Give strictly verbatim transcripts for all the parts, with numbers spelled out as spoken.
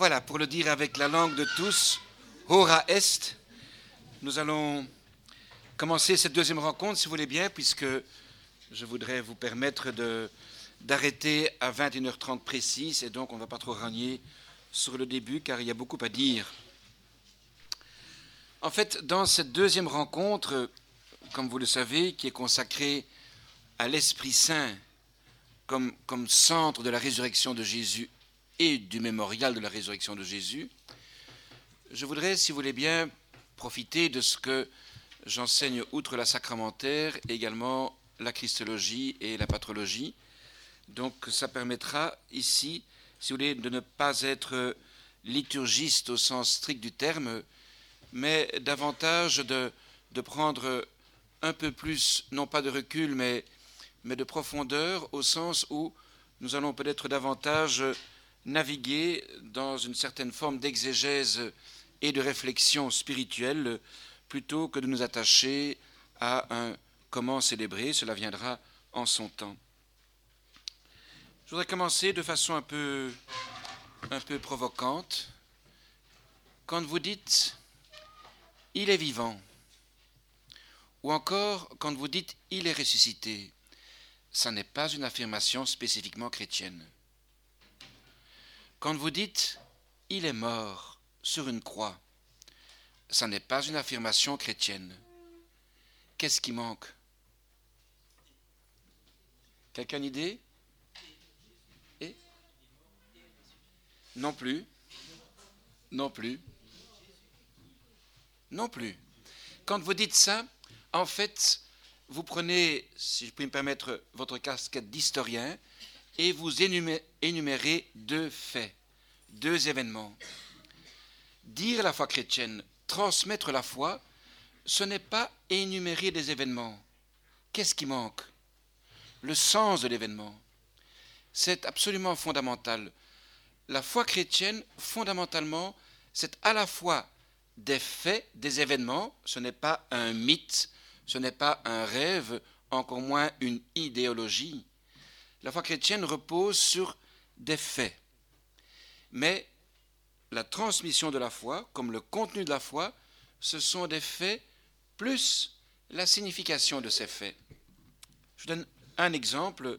Voilà, pour le dire avec la langue de tous, Hora Est, nous allons commencer cette deuxième rencontre, si vous voulez bien, puisque je voudrais vous permettre de, d'arrêter à vingt et une heures trente précise, et donc on ne va pas trop rogner sur le début, car il y a beaucoup à dire. En fait, dans cette deuxième rencontre, comme vous le savez, qui est consacrée à l'Esprit Saint comme, comme centre de la résurrection de Jésus et du mémorial de la résurrection de Jésus, je voudrais, si vous voulez bien, profiter de ce que j'enseigne outre la sacramentaire, également la christologie et la patrologie. Donc ça permettra ici, si vous voulez, de ne pas être liturgiste au sens strict du terme, mais davantage de, de prendre un peu plus, non pas de recul, mais, mais de profondeur, au sens où nous allons peut-être davantage naviguer dans une certaine forme d'exégèse et de réflexion spirituelle, plutôt que de nous attacher à un comment célébrer, cela viendra en son temps. Je voudrais commencer de façon un peu, un peu provocante. Quand vous dites « il est vivant », ou encore quand vous dites « il est ressuscité », ça n'est pas une affirmation spécifiquement chrétienne. Quand vous dites « il est mort sur une croix », ça n'est pas une affirmation chrétienne. Qu'est-ce qui manque? Quelqu'un a une idée? Et? Non plus. Non plus. Non plus. Quand vous dites ça, en fait, vous prenez, si je puis me permettre, votre casquette d'historien et vous énumérez, énumérez deux faits, deux événements. Dire la foi chrétienne, transmettre la foi, ce n'est pas énumérer des événements. Qu'est-ce qui manque? Le sens de l'événement. C'est absolument fondamental. La foi chrétienne, fondamentalement, c'est à la fois des faits, des événements, ce n'est pas un mythe, ce n'est pas un rêve, encore moins une idéologie. La foi chrétienne repose sur des faits. Mais la transmission de la foi, comme le contenu de la foi, ce sont des faits plus la signification de ces faits. Je donne un exemple.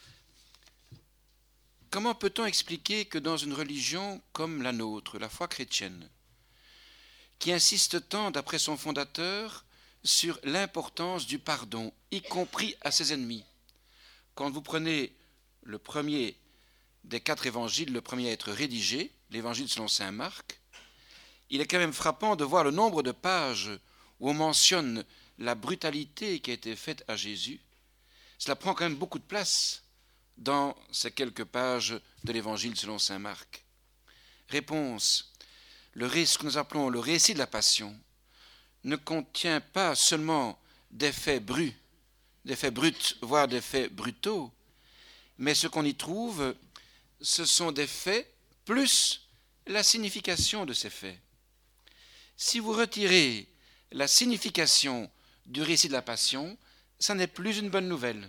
Comment peut-on expliquer que dans une religion comme la nôtre, la foi chrétienne, qui insiste tant, d'après son fondateur, sur l'importance du pardon, y compris à ses ennemis. Quand vous prenez le premier des quatre évangiles, le premier à être rédigé, l'évangile selon saint Marc, il est quand même frappant de voir le nombre de pages où on mentionne la brutalité qui a été faite à Jésus. Cela prend quand même beaucoup de place dans ces quelques pages de l'évangile selon saint Marc. Réponse. Le récit, ce que nous appelons le récit de la passion, ne contient pas seulement des faits bruts, des faits bruts, voire des faits brutaux, mais ce qu'on y trouve, ce sont des faits plus la signification de ces faits. Si vous retirez la signification du récit de la passion, ça n'est plus une bonne nouvelle.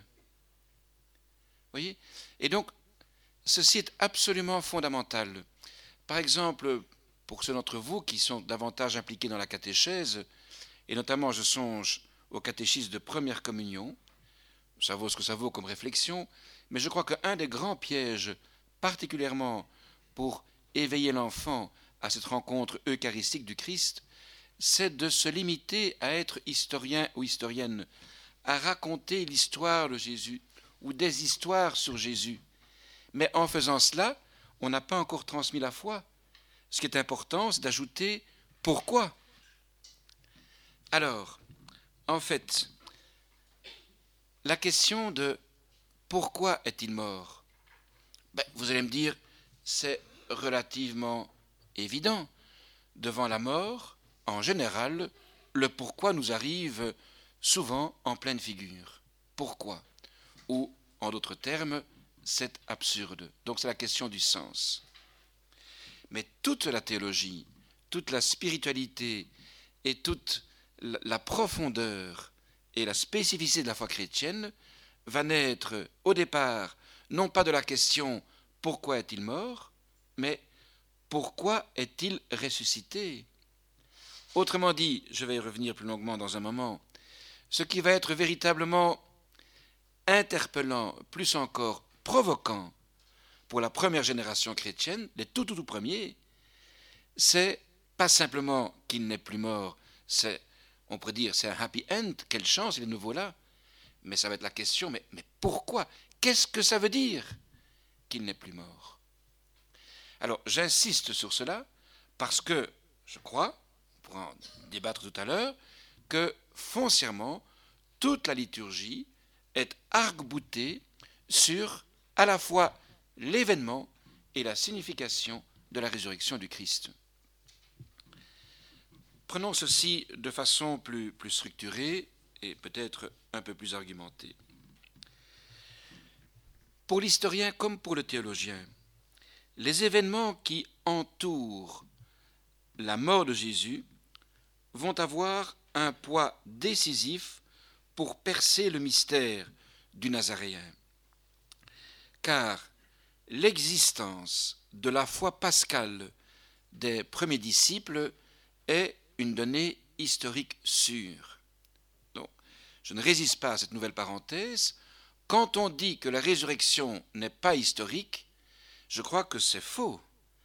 Voyez? Et donc, ceci est absolument fondamental. Par exemple, pour ceux d'entre vous qui sont davantage impliqués dans la catéchèse, et notamment je songe au catéchisme de première communion, ça vaut ce que ça vaut comme réflexion, mais je crois qu'un des grands pièges, particulièrement pour éveiller l'enfant à cette rencontre eucharistique du Christ, c'est de se limiter à être historien ou historienne, à raconter l'histoire de Jésus ou des histoires sur Jésus. Mais en faisant cela, on n'a pas encore transmis la foi. Ce qui est important, c'est d'ajouter pourquoi. Alors, en fait, la question de pourquoi est-il mort? Ben, vous allez me dire, c'est relativement évident. Devant la mort, en général, le pourquoi nous arrive souvent en pleine figure. Pourquoi? Ou, en d'autres termes, c'est absurde. Donc c'est la question du sens. Mais toute la théologie, toute la spiritualité et toute la profondeur et la spécificité de la foi chrétienne va naître au départ non pas de la question « pourquoi est-il mort ?», mais pourquoi est-il ressuscité? Autrement dit, je vais y revenir plus longuement dans un moment, ce qui va être véritablement interpellant, plus encore provoquant pour la première génération chrétienne, les tout tout tout premiers, c'est pas simplement qu'il n'est plus mort, c'est, on pourrait dire, c'est un happy end, quelle chance, il est de nouveau là, mais ça va être la question, mais, mais pourquoi? Qu'est-ce que ça veut dire qu'il n'est plus mort? Alors, j'insiste sur cela parce que je crois, on pourra en débattre tout à l'heure, que foncièrement, toute la liturgie est arc-boutée sur à la fois l'événement et la signification de la résurrection du Christ. Prenons ceci de façon plus, plus structurée et peut-être un peu plus argumentée. Pour l'historien comme pour le théologien, les événements qui entourent la mort de Jésus vont avoir un poids décisif pour percer le mystère du Nazaréen. Car l'existence de la foi pascale des premiers disciples est une donnée historique sûre. Donc, je ne résiste pas à cette nouvelle parenthèse. Quand on dit que la résurrection n'est pas historique, je crois que c'est faux.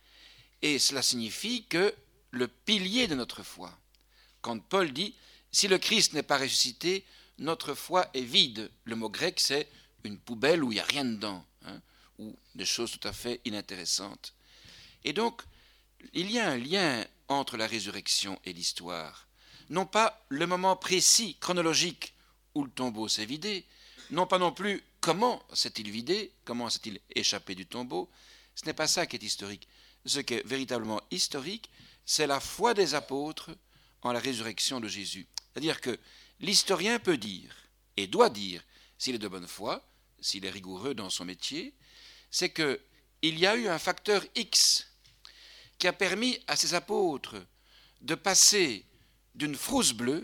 Et cela signifie que le pilier de notre foi, quand Paul dit « si le Christ n'est pas ressuscité, notre foi est vide », le mot grec c'est une poubelle où il n'y a rien dedans, hein, ou des choses tout à fait inintéressantes. Et donc, il y a un lien entre la résurrection et l'histoire. Non pas le moment précis, chronologique, où le tombeau s'est vidé, non pas non plus comment s'est-il vidé, comment s'est-il échappé du tombeau. Ce n'est pas ça qui est historique. Ce qui est véritablement historique, c'est la foi des apôtres en la résurrection de Jésus. C'est-à-dire que l'historien peut dire, et doit dire, s'il est de bonne foi, s'il est rigoureux dans son métier, c'est qu'il y a eu un facteur X qui a permis à ces apôtres de passer d'une frousse bleue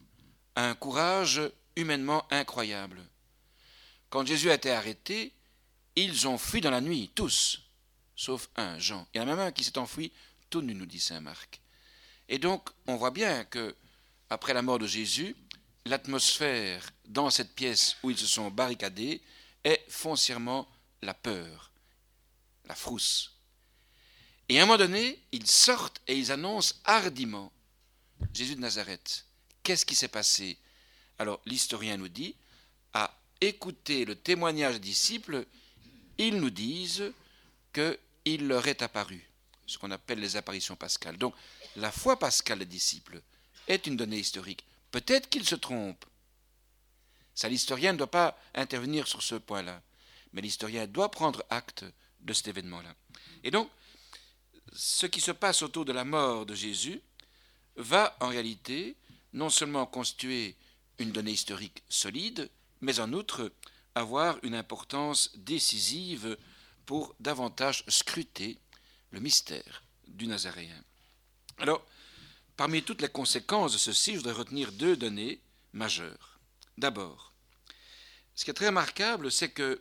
à un courage humainement incroyable. Quand Jésus a été arrêté, ils ont fui dans la nuit, tous, sauf un, Jean. Il y en a même un qui s'est enfui tout nu, nous dit saint Marc. Et donc, on voit bien que, après la mort de Jésus, l'atmosphère dans cette pièce où ils se sont barricadés est foncièrement la peur, la frousse. Et à un moment donné, ils sortent et ils annoncent hardiment Jésus de Nazareth. Qu'est-ce qui s'est passé? Alors, l'historien nous dit, à écouter le témoignage des disciples, ils nous disent qu'il leur est apparu, ce qu'on appelle les apparitions pascales. Donc, la foi pascale des disciples est une donnée historique. Peut-être qu'ils se trompent. Ça, l'historien ne doit pas intervenir sur ce point-là. Mais l'historien doit prendre acte de cet événement-là. Et donc, ce qui se passe autour de la mort de Jésus va en réalité non seulement constituer une donnée historique solide, mais en outre avoir une importance décisive pour davantage scruter le mystère du Nazaréen. Alors, parmi toutes les conséquences de ceci, je voudrais retenir deux données majeures. D'abord, ce qui est très remarquable, c'est que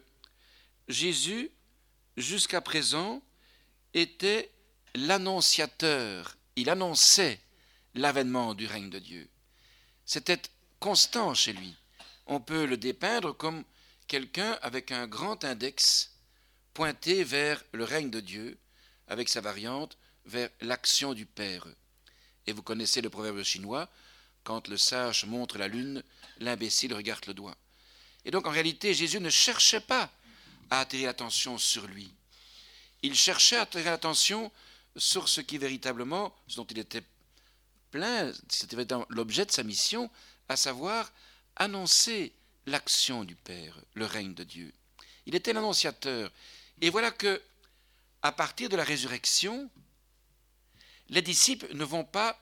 Jésus, jusqu'à présent, était l'annonciateur. Il annonçait l'avènement du règne de Dieu. C'était constant chez lui. On peut le dépeindre comme quelqu'un avec un grand index pointé vers le règne de Dieu, avec sa variante vers l'action du Père. Et vous connaissez le proverbe chinois, quand le sage montre la lune, l'imbécile regarde le doigt. Et donc en réalité, Jésus ne cherchait pas à attirer l'attention sur lui. Il cherchait à attirer l'attention sur ce qui véritablement, ce dont il était plein, c'était l'objet de sa mission, à savoir annoncer l'action du Père, le règne de Dieu. Il était l'annonciateur. Et voilà que, à partir de la résurrection, les disciples ne vont pas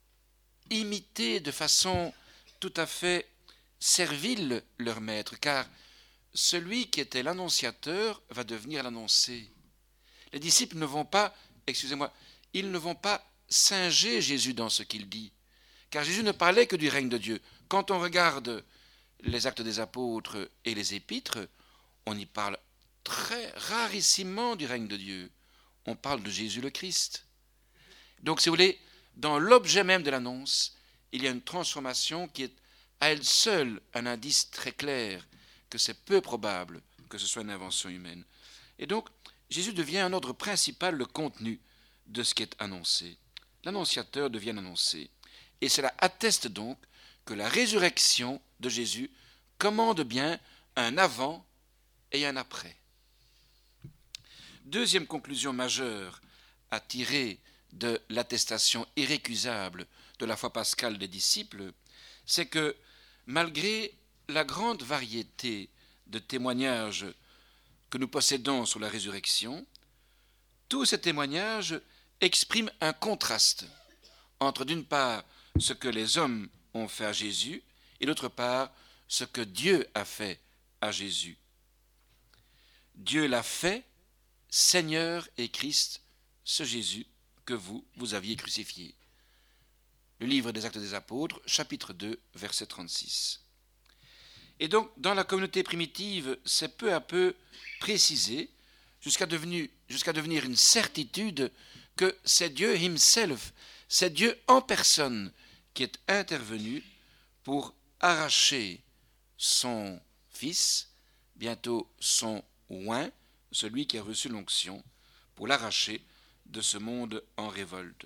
imiter de façon tout à fait servile leur maître, car celui qui était l'annonciateur va devenir l'annoncé. Les disciples ne vont pas, excusez-moi, ils ne vont pas singer Jésus dans ce qu'il dit, car Jésus ne parlait que du règne de Dieu. Quand on regarde les actes des apôtres et les épîtres, on y parle très rarissimement du règne de Dieu. on parle de Jésus le Christ. Donc, si vous voulez, dans l'objet même de l'annonce, il y a une transformation qui est à elle seule un indice très clair que c'est peu probable que ce soit une invention humaine. Et donc, Jésus devient en ordre principal le contenu de ce qui est annoncé. L'annonciateur devient annoncé. Et cela atteste donc que la résurrection de Jésus commande bien un avant et un après. Deuxième conclusion majeure à tirer de l'attestation irrécusable de la foi pascale des disciples, c'est que malgré la grande variété de témoignages que nous possédons sur la résurrection, tous ces témoignages expriment un contraste entre, d'une part, ce que les hommes ont fait à Jésus et, d'autre part, ce que Dieu a fait à Jésus. Dieu l'a fait, Seigneur et Christ, ce Jésus que vous, vous aviez crucifié. Le livre des Actes des Apôtres, chapitre deux, verset trente-six. Et donc, dans la communauté primitive, c'est peu à peu précisé, jusqu'à devenir, jusqu'à devenir une certitude que c'est Dieu himself, c'est Dieu en personne qui est intervenu pour arracher son Fils, bientôt son oint, celui qui a reçu l'onction, pour l'arracher de ce monde en révolte.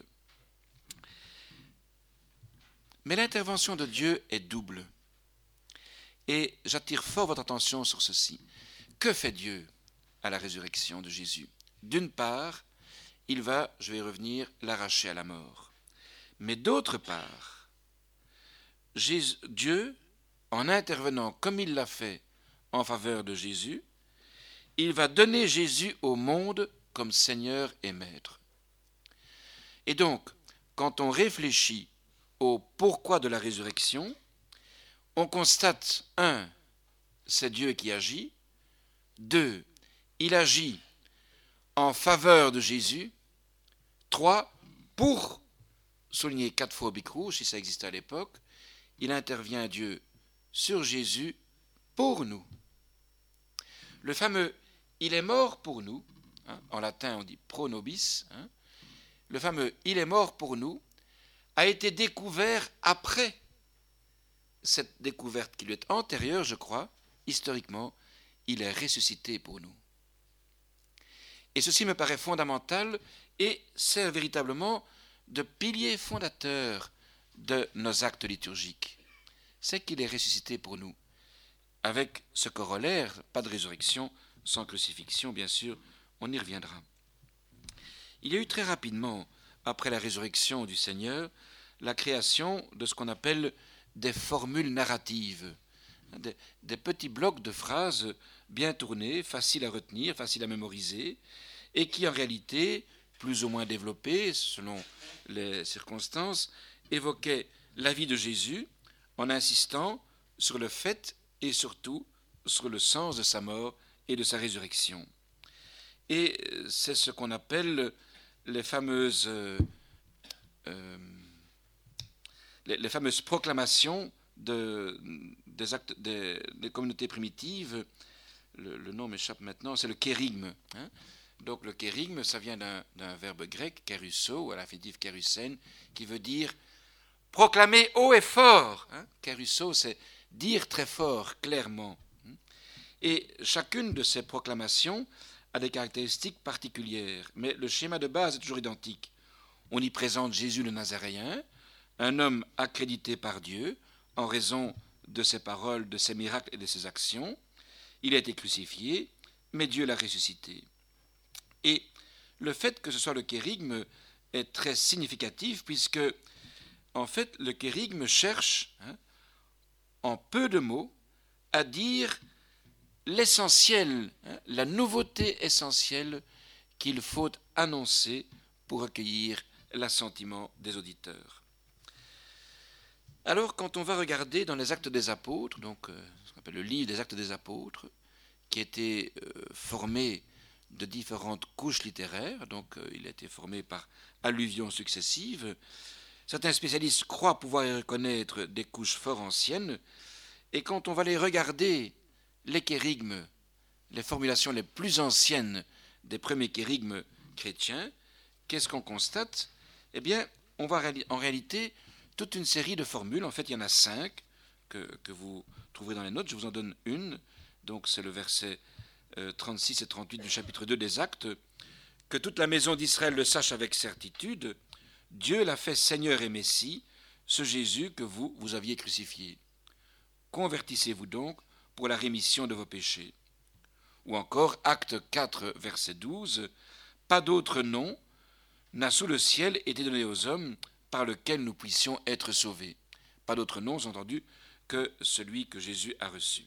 Mais l'intervention de Dieu est double. Et j'attire fort votre attention sur ceci. Que fait Dieu à la résurrection de Jésus? D'une part, il va, je vais y revenir, l'arracher à la mort. Mais d'autre part, Jésus, Dieu, en intervenant comme il l'a fait en faveur de Jésus, il va donner Jésus au monde comme Seigneur et Maître. Et donc, quand on réfléchit au pourquoi de la résurrection, on constate, un, c'est Dieu qui agit, deux, il agit en faveur de Jésus, trois, pour souligner quatre fois au bic rouge, si ça existait à l'époque, il intervient Dieu sur Jésus pour nous. Le fameux « il est mort pour nous », hein, en latin on dit pro nobis, hein, le fameux « il est mort pour nous » a été découvert après cette découverte qui lui est antérieure, je crois, historiquement, il est ressuscité pour nous. Et ceci me paraît fondamental et sert véritablement de pilier fondateur de nos actes liturgiques. C'est qu'il est ressuscité pour nous, avec ce corollaire, pas de résurrection sans crucifixion, bien sûr, on y reviendra. Il y a eu très rapidement, après la résurrection du Seigneur, la création de ce qu'on appelle des formules narratives, des, des petits blocs de phrases bien tournés, faciles à retenir, faciles à mémoriser, et qui en réalité, plus ou moins développés selon les circonstances, évoquaient la vie de Jésus en insistant sur le fait et surtout sur le sens de sa mort et de sa résurrection. Et c'est ce qu'on appelle les fameuses... Euh, euh, Les, les fameuses proclamations de, des, actes, des, des communautés primitives, le, le nom m'échappe maintenant, c'est le kérigme. Hein. Donc le kérigme, ça vient d'un, d'un verbe grec, kérusso, à l'infinitif kérussen, qui veut dire proclamer haut et fort. Hein. Kérusso, c'est dire très fort, clairement. Et chacune de ces proclamations a des caractéristiques particulières, mais le schéma de base est toujours identique. On y présente Jésus le Nazaréen, un homme accrédité par Dieu en raison de ses paroles, de ses miracles et de ses actions. Il a été crucifié, mais Dieu l'a ressuscité. Et le fait que ce soit le kérigme est très significatif puisque, en fait, le kérigme cherche, hein, en peu de mots, à dire l'essentiel, hein, la nouveauté essentielle qu'il faut annoncer pour recueillir l'assentiment des auditeurs. Alors, quand on va regarder dans les Actes des Apôtres, donc euh, ce qu'on appelle le livre des Actes des Apôtres, qui a été euh, formé de différentes couches littéraires, donc euh, il a été formé par alluvions successives, certains spécialistes croient pouvoir y reconnaître des couches fort anciennes, et quand on va les regarder, les kérigmes, les formulations les plus anciennes des premiers kérigmes chrétiens, qu'est-ce qu'on constate? Eh bien, on voit en réalité toute une série de formules. En fait, il y en a cinq que, que vous trouverez dans les notes. Je vous en donne une. Donc, c'est le verset euh, trente-six et trente-huit du chapitre deux des Actes. Que toute la maison d'Israël le sache avec certitude, Dieu l'a fait Seigneur et Messie, ce Jésus que vous, vous aviez crucifié. Convertissez-vous donc pour la rémission de vos péchés. Ou encore, Acte quatre, verset douze, pas d'autre nom n'a sous le ciel été donné aux hommes par lequel nous puissions être sauvés. Pas d'autre nom, entendu, que celui que Jésus a reçu.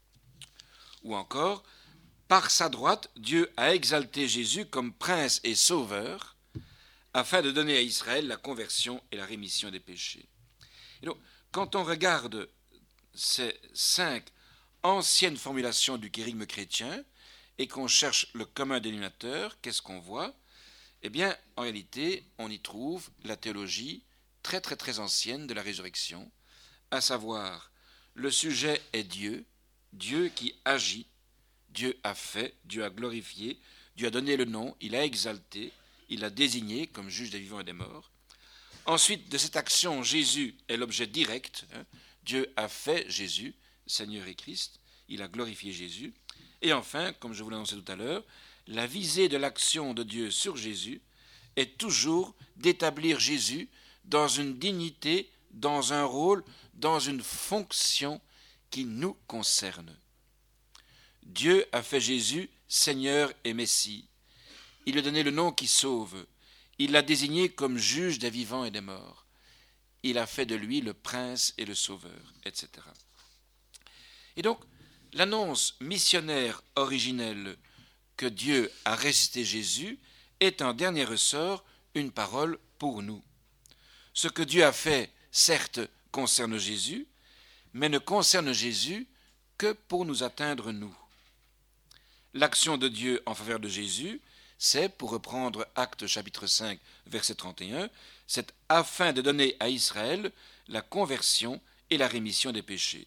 Ou encore, par sa droite, Dieu a exalté Jésus comme prince et sauveur, afin de donner à Israël la conversion et la rémission des péchés. Et donc, quand on regarde ces cinq anciennes formulations du kérigme chrétien et qu'on cherche le commun dénominateur, qu'est-ce qu'on voit? Eh bien, en réalité, on y trouve la théologie très très très ancienne de la résurrection, à savoir, le sujet est Dieu, Dieu qui agit, Dieu a fait, Dieu a glorifié, Dieu a donné le nom, il a exalté, il a désigné comme juge des vivants et des morts. Ensuite, de cette action, Jésus est l'objet direct. Hein. Dieu a fait Jésus, Seigneur et Christ, il a glorifié Jésus. Et enfin, comme je vous l'ai annoncé tout à l'heure, la visée de l'action de Dieu sur Jésus est toujours d'établir Jésus dans une dignité, dans un rôle, dans une fonction qui nous concerne. Dieu a fait Jésus Seigneur et Messie. Il lui a donné le nom qui sauve. Il l'a désigné comme juge des vivants et des morts. Il a fait de lui le prince et le sauveur, et cetera. Et donc, l'annonce missionnaire originelle que Dieu a ressuscité Jésus est en dernier ressort une parole pour nous. Ce que Dieu a fait, certes, concerne Jésus, mais ne concerne Jésus que pour nous atteindre nous. L'action de Dieu en faveur de Jésus, c'est, pour reprendre Actes chapitre cinq, verset trente et un, c'est afin de donner à Israël la conversion et la rémission des péchés.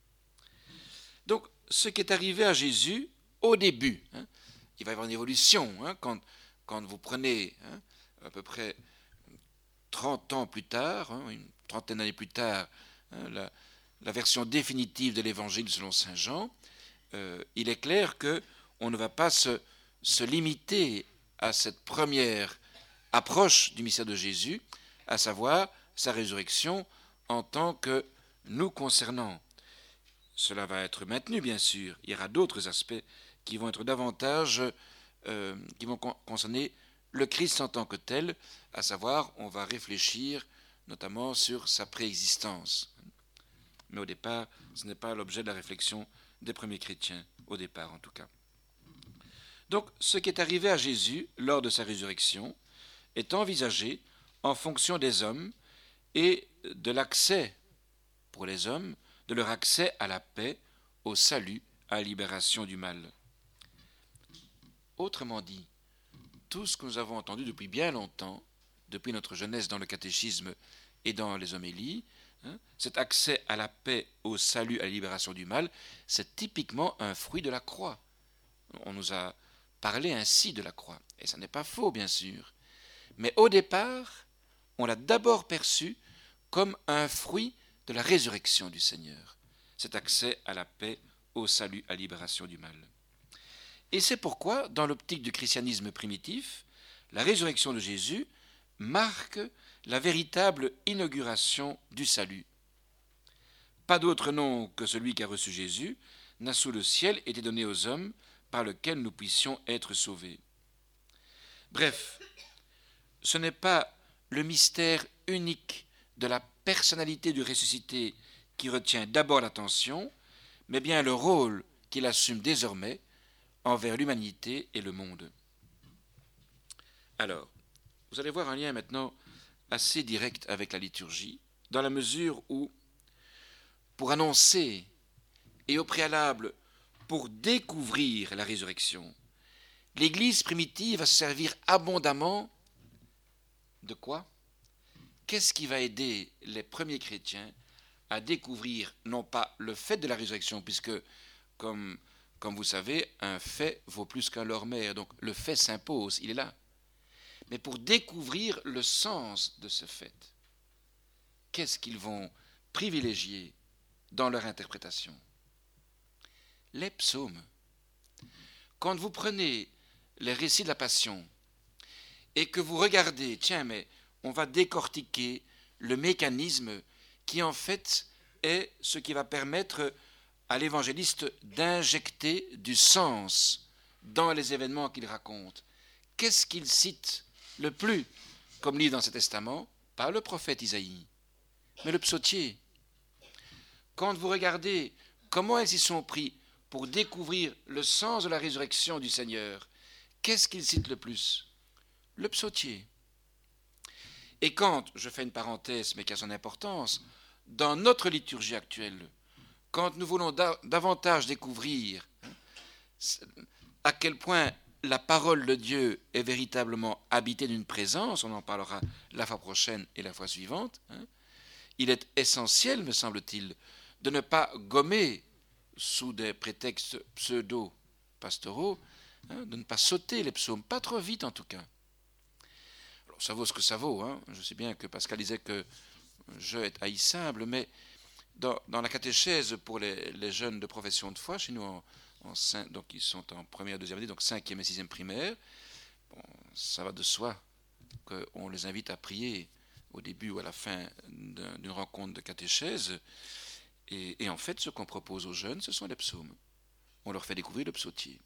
Donc, ce qui est arrivé à Jésus au début, hein, il va y avoir une évolution, hein, quand, quand vous prenez hein, à peu près trente ans plus tard, hein, une trentaine d'années plus tard, hein, la, la version définitive de l'Évangile selon saint Jean, euh, il est clair qu'on ne va pas se, se limiter à cette première approche du mystère de Jésus, à savoir sa résurrection en tant que nous concernant. Cela va être maintenu, bien sûr. Il y aura d'autres aspects qui vont être davantage, euh, qui vont concerner le Christ en tant que tel, à savoir, on va réfléchir notamment sur sa préexistence. Mais au départ, ce n'est pas l'objet de la réflexion des premiers chrétiens, au départ en tout cas. Donc, ce qui est arrivé à Jésus lors de sa résurrection est envisagé en fonction des hommes et de l'accès pour les hommes, de leur accès à la paix, au salut, à la libération du mal. Autrement dit, tout ce que nous avons entendu depuis bien longtemps, depuis notre jeunesse dans le catéchisme et dans les homélies, hein, cet accès à la paix, au salut, à la libération du mal, c'est typiquement un fruit de la croix. On nous a parlé ainsi de la croix, et ça n'est pas faux, bien sûr. Mais au départ, on l'a d'abord perçu comme un fruit de la résurrection du Seigneur, cet accès à la paix, au salut, à la libération du mal. Et c'est pourquoi, dans l'optique du christianisme primitif, la résurrection de Jésus marque la véritable inauguration du salut. Pas d'autre nom que celui qu'a reçu Jésus n'a sous le ciel été donné aux hommes par lequel nous puissions être sauvés. Bref, ce n'est pas le mystère unique de la personnalité du ressuscité qui retient d'abord l'attention, mais bien le rôle qu'il assume désormais envers l'humanité et le monde. Alors, vous allez voir un lien maintenant assez direct avec la liturgie, dans la mesure où, pour annoncer et au préalable pour découvrir la résurrection, l'Église primitive va se servir abondamment de quoi? Qu'est-ce qui va aider les premiers chrétiens à découvrir non pas le fait de la résurrection, puisque, comme, comme vous savez, un fait vaut plus qu'un lormère, donc le fait s'impose, il est là. mais pour découvrir le sens de ce fait. Qu'est-ce qu'ils vont privilégier dans leur interprétation? Les psaumes. Quand vous prenez les récits de la Passion et que vous regardez, tiens, mais on va décortiquer le mécanisme qui en fait est ce qui va permettre à l'évangéliste d'injecter du sens dans les événements qu'il raconte. Qu'est-ce qu'il cite le plus comme livre dans ce testament? Pas le prophète Isaïe, mais le psautier. Quand vous regardez comment ils y sont pris pour découvrir le sens de la résurrection du Seigneur, qu'est-ce qu'il cite le plus? Le psautier. Et quand, je fais une parenthèse mais qui a son importance, dans notre liturgie actuelle, quand nous voulons da- davantage découvrir hein, à quel point la parole de Dieu est véritablement habitée d'une présence, on en parlera la fois prochaine et la fois suivante, hein, il est essentiel, me semble-t-il, de ne pas gommer sous des prétextes pseudo-pastoraux, hein, de ne pas sauter les psaumes, pas trop vite en tout cas. Alors ça vaut ce que ça vaut, hein. Je sais bien que Pascal disait que je est haïssable, mais dans, dans la catéchèse pour les, les jeunes de profession de foi, chez nous, en, en cinq, donc ils sont en première, deuxième année, donc cinquième et sixième primaire, bon, ça va de soi qu'on les invite à prier au début ou à la fin d'un, d'une rencontre de catéchèse. Et, et en fait, ce qu'on propose aux jeunes, ce sont les psaumes. On leur fait découvrir le psautier.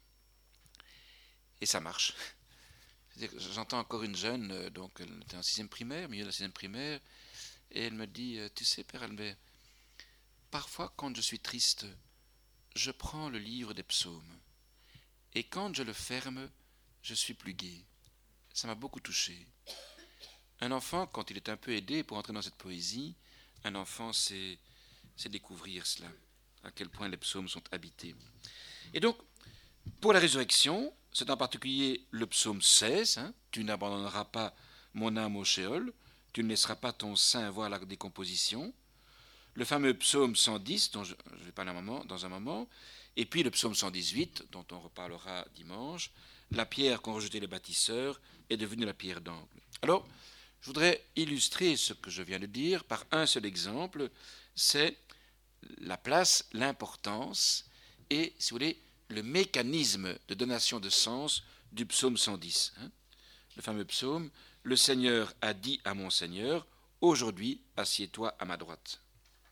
Et ça marche. J'entends encore une jeune, donc elle était en sixième primaire, milieu de la sixième primaire, et elle me dit, tu sais, Père Albert, parfois quand je suis triste, je prends le livre des psaumes, et quand je le ferme, je suis plus gai. Ça m'a beaucoup touché. Un enfant, quand il est un peu aidé pour entrer dans cette poésie, un enfant, c'est, c'est découvrir cela, à quel point les psaumes sont habités. Et donc, pour la résurrection, c'est en particulier le psaume seize, hein, « Tu n'abandonneras pas mon âme au Sheol, tu ne laisseras pas ton sein voir la décomposition », le fameux psaume cent dix, dont je, je vais parler un moment, dans un moment, et puis le psaume cent dix-huit, dont on reparlera dimanche, « La pierre qu'ont rejetée les bâtisseurs est devenue la pierre d'angle ». Alors, je voudrais illustrer ce que je viens de dire par un seul exemple, c'est la place, l'importance et, si vous voulez, le mécanisme de donation de sens du psaume cent dix. Hein, le fameux psaume, « Le Seigneur a dit à mon Seigneur, aujourd'hui, assieds-toi à ma droite ».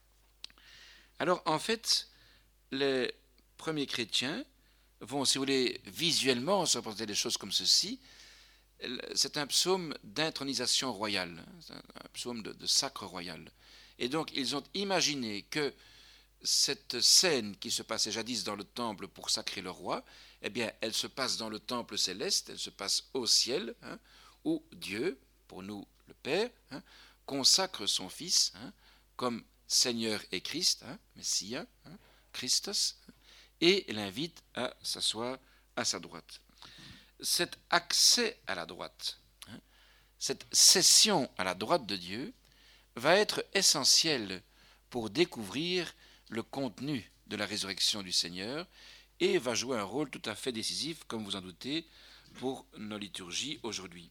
Alors, en fait, les premiers chrétiens vont, si vous voulez, visuellement se représenter des choses comme ceci. C'est un psaume d'intronisation royale, un psaume de, de sacre royal. Et donc, ils ont imaginé que cette scène qui se passait jadis dans le temple pour sacrer le roi, eh bien, elle se passe dans le temple céleste, elle se passe au ciel, hein, où Dieu, pour nous le Père, hein, consacre son Fils hein, comme Seigneur et Christ, hein, Messia, hein, Christos, et l'invite à s'asseoir à sa droite. Cet accès à la droite, hein, cette cession à la droite de Dieu, va être essentielle pour découvrir le contenu de la résurrection du Seigneur et va jouer un rôle tout à fait décisif, comme vous en doutez, pour nos liturgies aujourd'hui.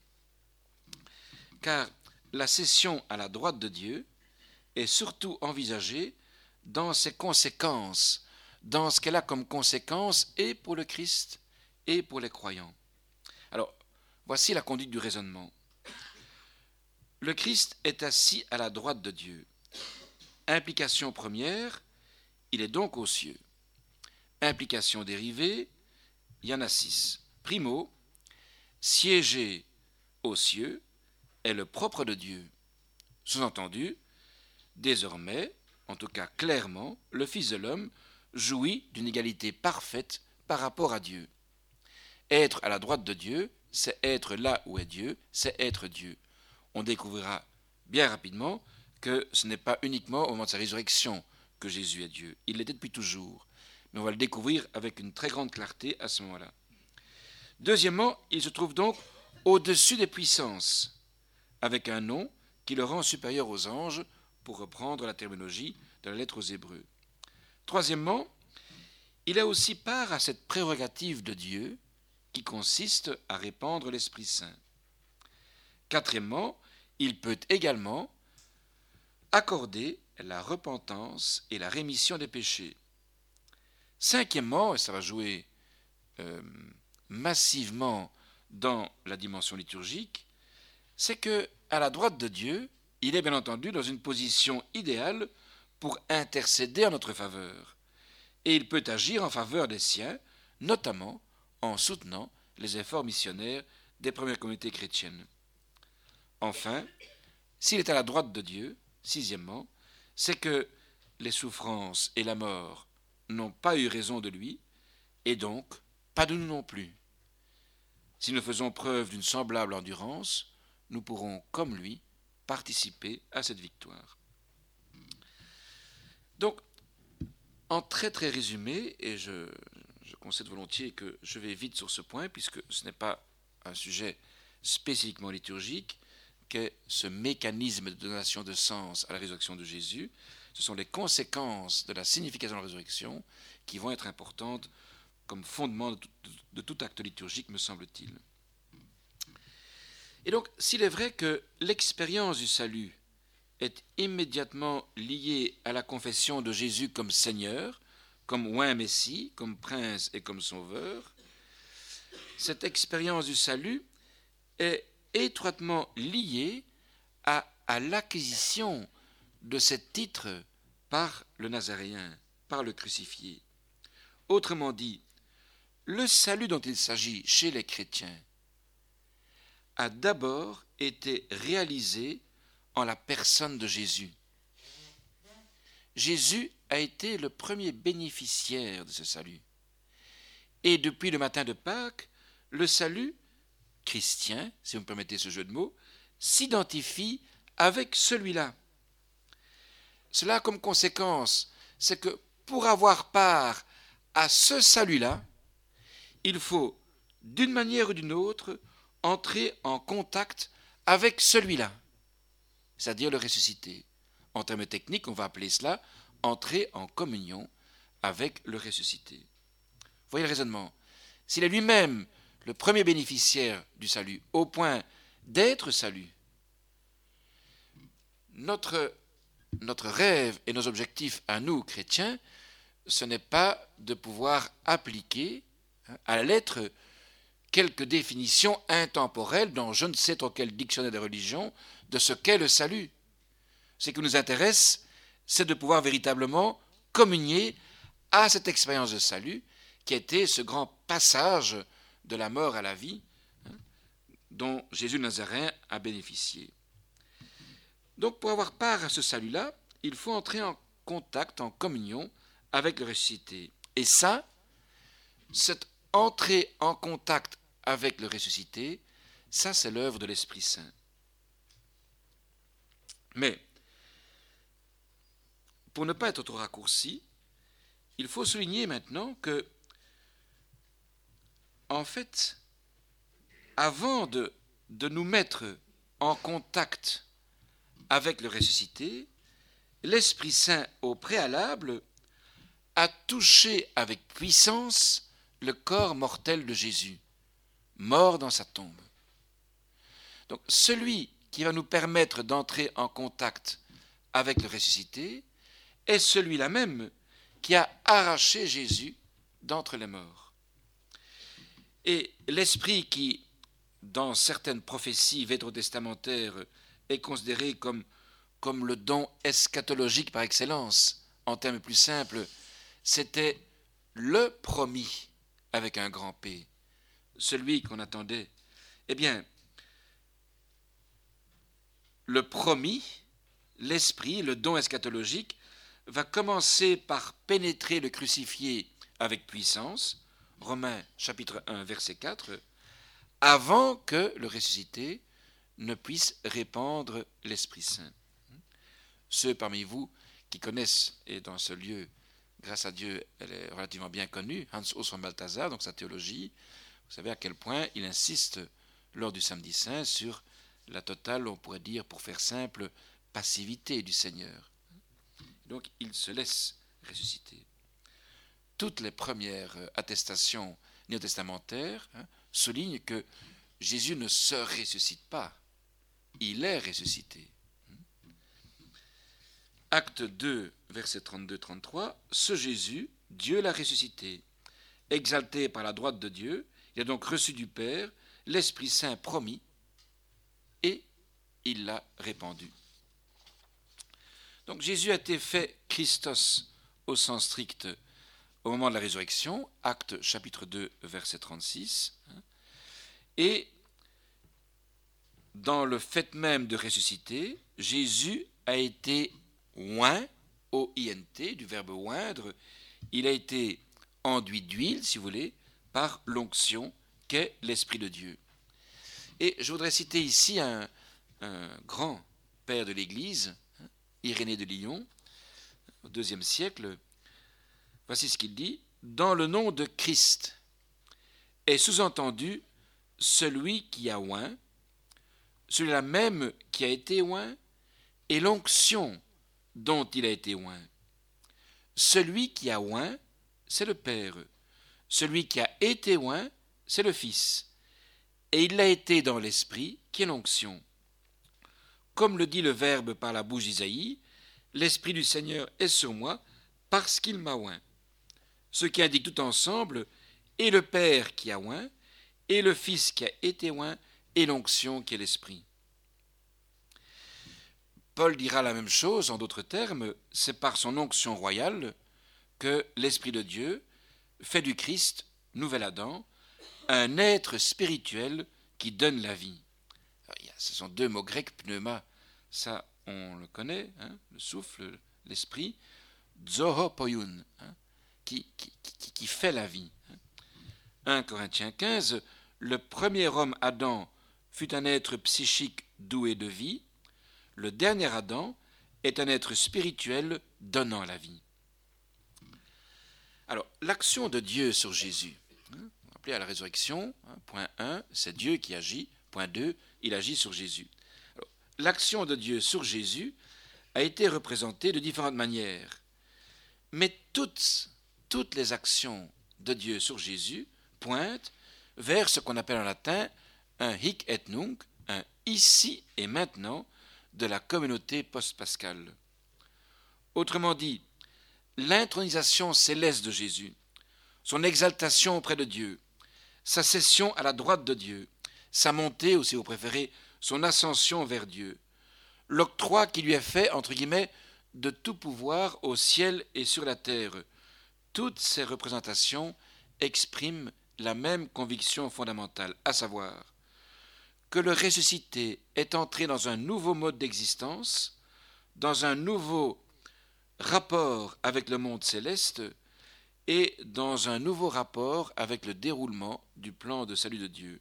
Car la cession à la droite de Dieu est surtout envisagée dans ses conséquences, dans ce qu'elle a comme conséquence et pour le Christ et pour les croyants. Alors, voici la conduite du raisonnement. Le Christ est assis à la droite de Dieu. Implication première, il est donc aux cieux. Implication dérivée, il y en a six. Primo, siéger aux cieux est le propre de Dieu. Sous-entendu, désormais, en tout cas clairement, le Fils de l'homme jouit d'une égalité parfaite par rapport à Dieu. Être à la droite de Dieu, c'est être là où est Dieu, c'est être Dieu. On découvrira bien rapidement que ce n'est pas uniquement au moment de sa résurrection que Jésus est Dieu. Il l'était depuis toujours. Mais on va le découvrir avec une très grande clarté à ce moment-là. Deuxièmement, il se trouve donc au-dessus des puissances, avec un nom qui le rend supérieur aux anges, pour reprendre la terminologie de la lettre aux Hébreux. Troisièmement, il a aussi part à cette prérogative de Dieu qui consiste à répandre l'Esprit Saint. Quatrièmement, il peut également accorder la repentance et la rémission des péchés. Cinquièmement, et ça va jouer euh, massivement dans la dimension liturgique, c'est que à la droite de Dieu, il est bien entendu dans une position idéale pour intercéder en notre faveur. Et il peut agir en faveur des siens, notamment en soutenant les efforts missionnaires des premières communautés chrétiennes. Enfin, s'il est à la droite de Dieu, sixièmement, c'est que les souffrances et la mort n'ont pas eu raison de lui, et donc pas de nous non plus. Si nous faisons preuve d'une semblable endurance, nous pourrons, comme lui, participer à cette victoire. Donc, en très très résumé, et je, je concède volontiers que je vais vite sur ce point, puisque ce n'est pas un sujet spécifiquement liturgique, qu'est ce mécanisme de donation de sens à la résurrection de Jésus. Ce sont les conséquences de la signification de la résurrection qui vont être importantes comme fondement de tout, de tout acte liturgique, me semble-t-il. Et donc, s'il est vrai que l'expérience du salut est immédiatement liée à la confession de Jésus comme Seigneur, comme oint Messie, comme Prince et comme Sauveur, cette expérience du salut est étroitement liée à, à l'acquisition de ce titre par le Nazaréen, par le crucifié. Autrement dit, le salut dont il s'agit chez les chrétiens a d'abord été réalisé en la personne de Jésus. Jésus a été le premier bénéficiaire de ce salut. Et depuis le matin de Pâques, le salut chrétien, si vous me permettez ce jeu de mots, s'identifie avec celui-là. Cela a comme conséquence, c'est que pour avoir part à ce salut-là, il faut, d'une manière ou d'une autre, entrer en contact avec celui-là, c'est-à-dire le ressuscité. En termes techniques, on va appeler cela entrer en communion avec le ressuscité. Vous voyez le raisonnement. S'il est lui-même le premier bénéficiaire du salut, au point d'être salut, notre, notre rêve et nos objectifs à nous, chrétiens, ce n'est pas de pouvoir appliquer hein, à la lettre quelques définitions intemporelles dans je ne sais trop quel dictionnaire des religions de ce qu'est le salut. Ce qui nous intéresse, c'est de pouvoir véritablement communier à cette expérience de salut qui était ce grand passage de la mort à la vie hein, dont Jésus de Nazaréen a bénéficié. Donc pour avoir part à ce salut-là, il faut entrer en contact, en communion avec le ressuscité. Et ça, cette entrée en contact avec le ressuscité, ça c'est l'œuvre de l'Esprit Saint. Mais, pour ne pas être trop raccourci, il faut souligner maintenant que, en fait, avant de, de nous mettre en contact avec le ressuscité, l'Esprit Saint, au préalable, a touché avec puissance le corps mortel de Jésus, mort dans sa tombe. Donc, celui qui va nous permettre d'entrer en contact avec le ressuscité est celui-là même qui a arraché Jésus d'entre les morts. Et l'esprit qui, dans certaines prophéties vétérotestamentaires, est considéré comme, comme le don eschatologique par excellence, en termes plus simples, c'était le promis avec un grand P, celui qu'on attendait. Eh bien, le promis, l'esprit, le don eschatologique, va commencer par pénétrer le crucifié avec puissance, Romains chapitre un, verset quatre, avant que le ressuscité ne puisse répandre l'Esprit Saint. Ceux parmi vous qui connaissent, et dans ce lieu, grâce à Dieu, elle est relativement bien connue, Hans Urs von Balthasar, donc sa théologie, vous savez à quel point il insiste lors du samedi saint sur la totale, on pourrait dire, pour faire simple, passivité du Seigneur. Donc il se laisse ressusciter. Toutes les premières attestations néo-testamentaires hein, soulignent que Jésus ne se ressuscite pas. il est ressuscité. Acte deux, versets trente-deux trente-trois, ce Jésus, Dieu l'a ressuscité. Exalté par la droite de Dieu, il a donc reçu du Père l'Esprit Saint promis et il l'a répandu. Donc Jésus a été fait Christos au sens strict au moment de la résurrection, Acte chapitre deux, verset trente-six, et dans le fait même de ressusciter, Jésus a été oint, O I N T, du verbe oindre, il a été enduit d'huile, si vous voulez, par l'onction qu'est l'Esprit de Dieu. Et je voudrais citer ici un, un grand père de l'Église, Irénée de Lyon, au deuxième siècle. Voici ce qu'il dit. Dans le nom de Christ est sous-entendu celui qui a oint, celui-là même qui a été oint, et l'onction dont il a été oint. Celui qui a oint, c'est le Père. Celui qui a été oint, c'est le Fils. Et il l'a été dans l'Esprit, qui est l'onction. Comme le dit le Verbe par la bouche d'Isaïe, l'Esprit du Seigneur est sur moi, parce qu'il m'a oint. Ce qui indique tout ensemble, et le Père qui a oint, et le Fils qui a été oint, et l'onction qui est l'Esprit. Paul dira la même chose, en d'autres termes, c'est par son onction royale que l'Esprit de Dieu fait du Christ, nouvel Adam, un être spirituel qui donne la vie. Alors, ce sont deux mots grecs, pneuma, ça on le connaît, hein, le souffle, l'esprit, zohopoion, hein, qui, qui, qui, qui fait la vie. un Corinthiens quinze, le premier homme Adam fut un être psychique doué de vie, le dernier Adam est un être spirituel donnant la vie. Alors, l'action de Dieu sur Jésus, hein, rappelez à la résurrection, hein, point un, c'est Dieu qui agit, point deux, il agit sur Jésus. Alors, l'action de Dieu sur Jésus a été représentée de différentes manières, mais toutes, toutes les actions de Dieu sur Jésus pointent vers ce qu'on appelle en latin un hic et nunc, un ici et maintenant de la communauté post-pascale. Autrement dit, l'intronisation céleste de Jésus, son exaltation auprès de Dieu, sa cession à la droite de Dieu, sa montée, ou si vous préférez, son ascension vers Dieu, l'octroi qui lui est fait, entre guillemets, de tout pouvoir au ciel et sur la terre. Toutes ces représentations expriment la même conviction fondamentale, à savoir que le ressuscité est entré dans un nouveau mode d'existence, dans un nouveau rapport avec le monde céleste et dans un nouveau rapport avec le déroulement du plan de salut de Dieu.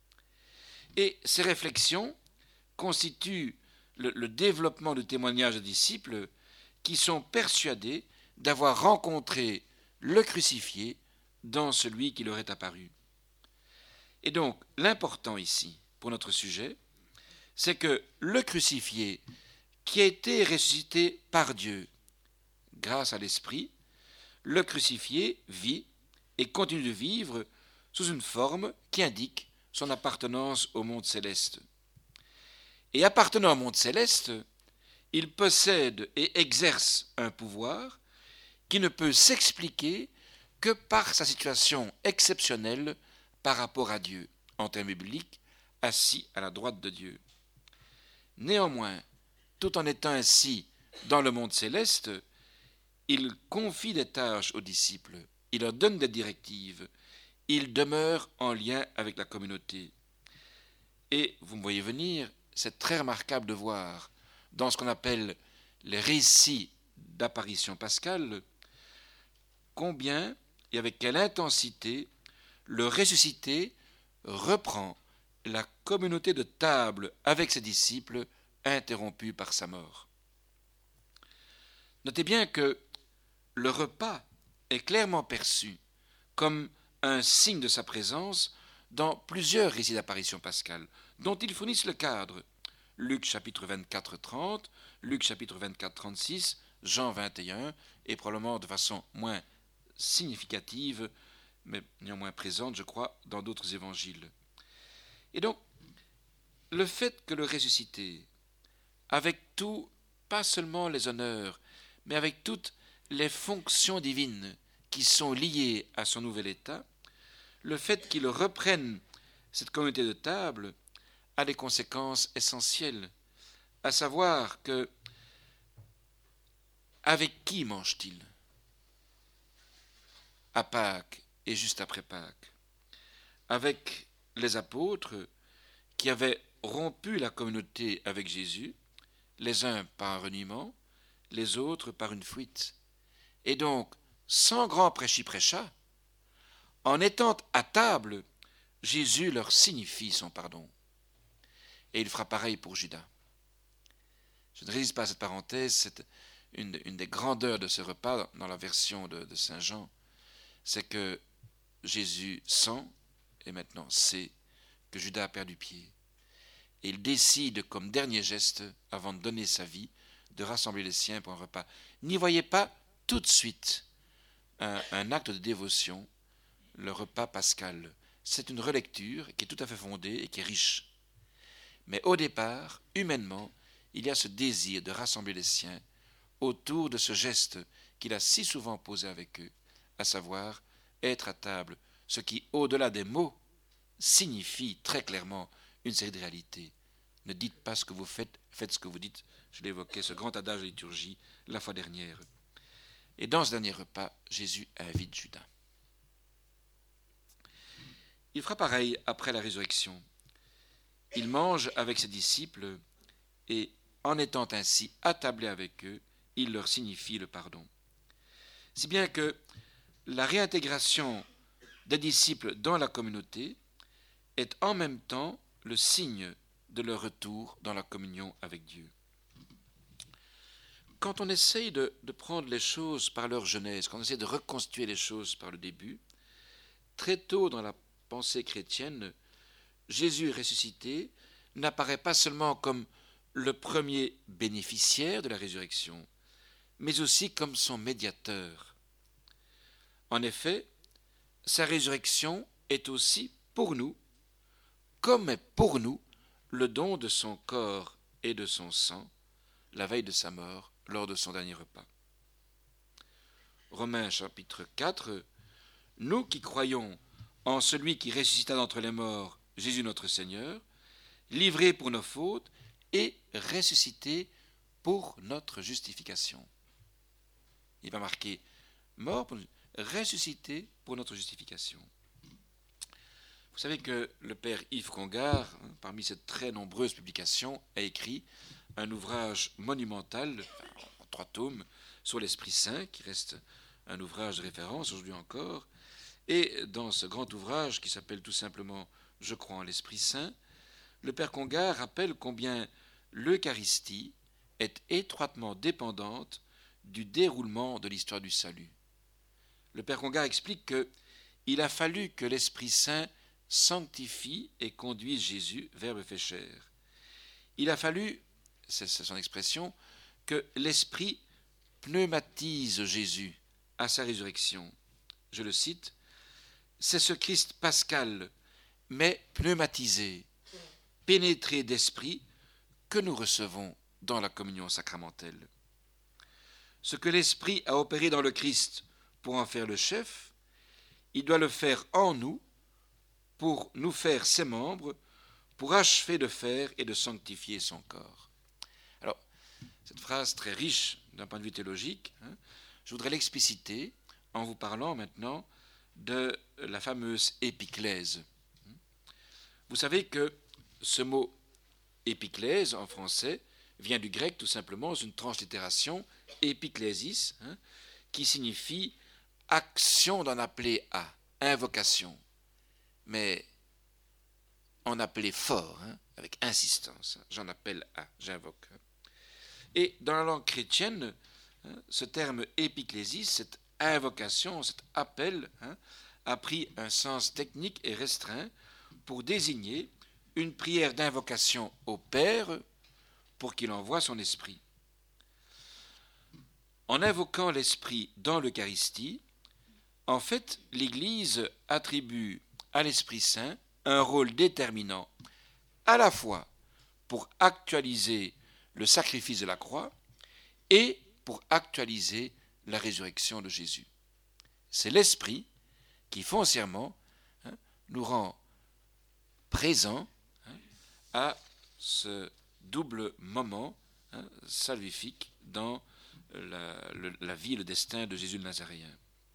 Et ces réflexions constituent le, le développement du témoignage des disciples qui sont persuadés d'avoir rencontré le crucifié dans celui qui leur est apparu. Et donc, l'important ici, pour notre sujet, c'est que le crucifié qui a été ressuscité par Dieu, grâce à l'Esprit, le crucifié vit et continue de vivre sous une forme qui indique son appartenance au monde céleste. Et appartenant au monde céleste, il possède et exerce un pouvoir qui ne peut s'expliquer que par sa situation exceptionnelle par rapport à Dieu, en termes bibliques, assis à la droite de Dieu. Néanmoins, tout en étant ainsi dans le monde céleste, il confie des tâches aux disciples, il leur donne des directives, il demeure en lien avec la communauté. Et, vous me voyez venir, c'est très remarquable de voir, dans ce qu'on appelle les récits d'apparition pascale, combien et avec quelle intensité le ressuscité reprend la communauté de table avec ses disciples interrompue par sa mort. Notez bien que le repas est clairement perçu comme un signe de sa présence dans plusieurs récits d'apparition pascale, dont ils fournissent le cadre. Luc chapitre vingt-quatre trente, Luc chapitre vingt-quatre trente-six, Jean vingt et un, et probablement de façon moins significative, mais néanmoins présente, je crois, dans d'autres évangiles. Et donc, le fait que le ressuscité, avec tout, pas seulement les honneurs, mais avec toutes les fonctions divines qui sont liées à son nouvel état, le fait qu'il reprenne cette communauté de table a des conséquences essentielles, à savoir que avec qui mange-t-il à Pâques et juste après Pâques? Avec les apôtres qui avaient rompu la communauté avec Jésus, les uns par un reniement, les autres par une fuite. Et donc, sans grand prêchi-prêcha, en étant à table, Jésus leur signifie son pardon. Et il fera pareil pour Judas. Je ne résiste pas à cette parenthèse, c'est une, une des grandeurs de ce repas dans la version de, de Saint Jean, c'est que Jésus sent, et maintenant sait, que Judas a perdu pied. Et il décide, comme dernier geste, avant de donner sa vie, de rassembler les siens pour un repas. N'y voyez pas tout de suite un, un acte de dévotion, le repas pascal. C'est une relecture qui est tout à fait fondée et qui est riche. Mais au départ, humainement, il y a ce désir de rassembler les siens autour de ce geste qu'il a si souvent posé avec eux, à savoir être à table, ce qui, au-delà des mots, signifie très clairement une série de réalités. Ne dites pas ce que vous faites, faites ce que vous dites. Je l'évoquais, ce grand adage de liturgie, la fois dernière. Et dans ce dernier repas, Jésus invite Judas. Il fera pareil après la résurrection. Il mange avec ses disciples et, en étant ainsi attablé avec eux, il leur signifie le pardon. Si bien que la réintégration des disciples dans la communauté est en même temps le signe de leur retour dans la communion avec Dieu. Quand on essaye de, de prendre les choses par leur genèse, quand on essaie de reconstituer les choses par le début, très tôt dans la pensée chrétienne, Jésus ressuscité n'apparaît pas seulement comme le premier bénéficiaire de la résurrection, mais aussi comme son médiateur. En effet, sa résurrection est aussi pour nous, comme est pour nous le don de son corps et de son sang, la veille de sa mort, lors de son dernier repas. Romains chapitre quatre, nous qui croyons en celui qui ressuscita d'entre les morts, Jésus notre Seigneur, livré pour nos fautes et ressuscité pour notre justification. Il n'est pas marqué mort, pour, ressuscité pour notre justification. Vous savez que le père Yves Congar, parmi ses très nombreuses publications, a écrit un ouvrage monumental, en trois tomes, sur l'Esprit Saint, qui reste un ouvrage de référence aujourd'hui encore. Et dans ce grand ouvrage, qui s'appelle tout simplement « Je crois en l'Esprit Saint », le père Congar rappelle combien l'Eucharistie est étroitement dépendante du déroulement de l'histoire du salut. Le père Congar explique qu'il a fallu que l'Esprit Saint sanctifie et conduise Jésus, Verbe fait chair. Il a fallu, c'est son expression, que l'Esprit pneumatise Jésus à sa résurrection. Je le cite, « C'est ce Christ pascal, mais pneumatisé, pénétré d'esprit, que nous recevons dans la communion sacramentelle. Ce que l'Esprit a opéré dans le Christ pour en faire le chef, il doit le faire en nous, pour nous faire ses membres, pour achever de faire et de sanctifier son corps. » Alors, cette phrase très riche d'un point de vue théologique, hein, je voudrais l'expliciter en vous parlant maintenant de la fameuse épiclèse. Vous savez que ce mot épiclèse en français vient du grec tout simplement, c'est une translittération épiclésis, hein, qui signifie action d'en appeler à, invocation. Mais en appeler fort, hein, avec insistance. J'en appelle à, j'invoque. Et dans la langue chrétienne, hein, ce terme épiclésis, cette invocation, cet appel, hein, a pris un sens technique et restreint pour désigner une prière d'invocation au Père pour qu'il envoie son esprit. En invoquant l'esprit dans l'Eucharistie, en fait, l'Église attribue à l'Esprit Saint un rôle déterminant, à la fois pour actualiser le sacrifice de la croix et pour actualiser la résurrection de Jésus. C'est l'Esprit qui foncièrement hein, nous rend présents hein, à ce double moment hein, salvifique dans la, le, la vie et le destin de Jésus le Nazaréen.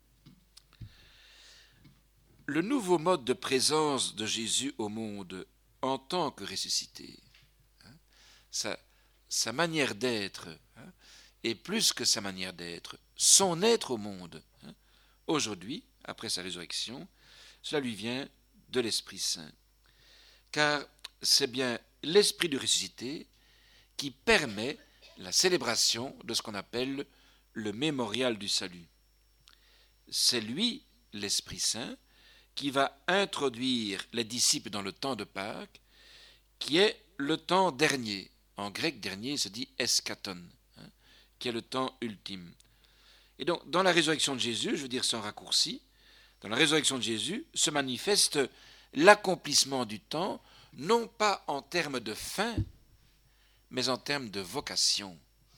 Le nouveau mode de présence de Jésus au monde en tant que ressuscité, hein, sa, sa manière d'être, hein, et plus que sa manière d'être, son être au monde, hein, aujourd'hui, après sa résurrection, cela lui vient de l'Esprit Saint. Car c'est bien l'Esprit du ressuscité qui permet la célébration de ce qu'on appelle le mémorial du salut. C'est lui, l'Esprit Saint, qui va introduire les disciples dans le temps de Pâques, qui est le temps dernier. En grec, dernier se dit eschaton, hein, qui est le temps ultime. Et donc, dans la résurrection de Jésus, je veux dire sans raccourci, dans la résurrection de Jésus se manifeste l'accomplissement du temps, non pas en termes de fin, mais en termes de vocation.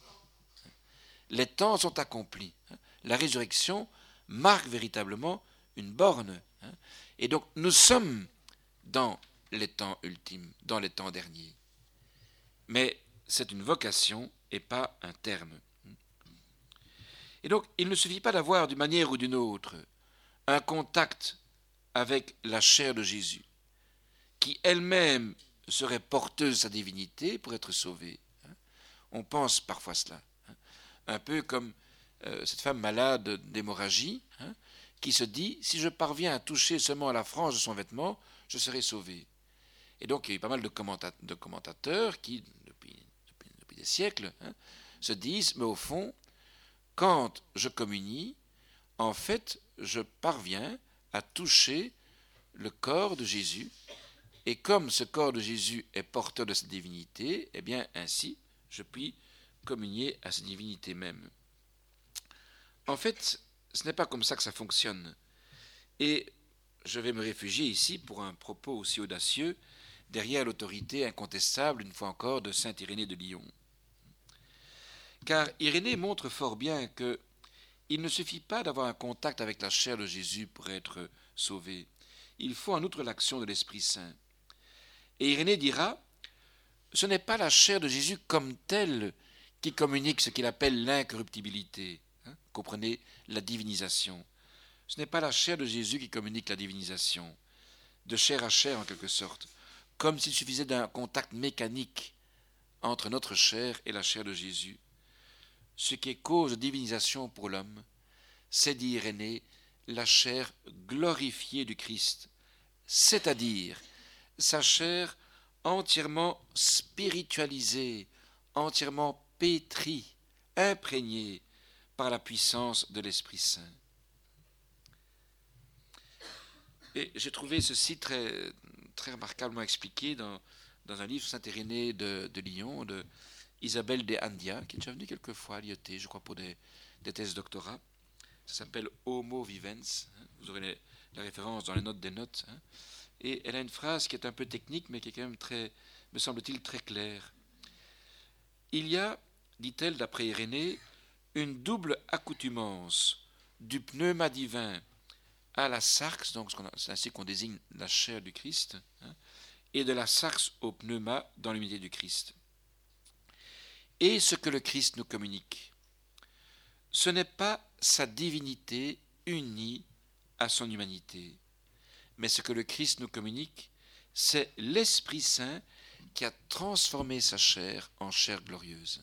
Les temps sont accomplis. La résurrection marque véritablement une borne. Et donc, nous sommes dans les temps ultimes, dans les temps derniers. Mais c'est une vocation et pas un terme. Et donc, il ne suffit pas d'avoir d'une manière ou d'une autre un contact avec la chair de Jésus, qui elle-même serait porteuse de sa divinité pour être sauvée. On pense parfois cela. Un peu comme euh, cette femme malade d'hémorragie, hein, qui se dit, si je parviens à toucher seulement à la frange de son vêtement, je serai sauvé. Et donc, il y a eu pas mal de, commenta- de commentateurs qui, depuis, depuis, depuis des siècles, hein, se disent, mais au fond, quand je communie, en fait, je parviens à toucher le corps de Jésus, et comme ce corps de Jésus est porteur de cette divinité, eh bien, ainsi, je puis communier à cette divinité même. En fait, ce n'est pas comme ça que ça fonctionne. Et je vais me réfugier ici pour un propos aussi audacieux, derrière l'autorité incontestable, une fois encore, de saint Irénée de Lyon. Car Irénée montre fort bien qu'il ne suffit pas d'avoir un contact avec la chair de Jésus pour être sauvé. Il faut en outre l'action de l'Esprit Saint. Et Irénée dira, ce n'est pas la chair de Jésus comme telle qui communique ce qu'il appelle l'incorruptibilité. Hein, comprenez, la divinisation. Ce n'est pas la chair de Jésus qui communique la divinisation, de chair à chair en quelque sorte, comme s'il suffisait d'un contact mécanique entre notre chair et la chair de Jésus. Ce qui est cause de divinisation pour l'homme, c'est, dit Irénée, la chair glorifiée du Christ, c'est-à-dire sa chair entièrement spiritualisée, entièrement pétrie, imprégnée par la puissance de l'Esprit Saint. Et j'ai trouvé ceci très, très remarquablement expliqué dans, dans un livre Saint Irénée de, de Lyon, de Isabelle de Andia, qui est déjà venue quelques fois à l'I E T, je crois, pour des, des thèses doctorat. Ça s'appelle Homo Vivens. Hein, vous aurez les, la référence dans les notes des notes. Hein, et elle a une phrase qui est un peu technique, mais qui est quand même très, me semble-t-il, très claire. Il y a, dit-elle d'après Irénée, une double accoutumance du pneuma divin à la sarx, donc c'est ainsi qu'on désigne la chair du Christ, hein, et de la sarx au pneuma dans l'unité du Christ. Et ce que le Christ nous communique, ce n'est pas sa divinité unie à son humanité, mais ce que le Christ nous communique, c'est l'Esprit Saint qui a transformé sa chair en chair glorieuse.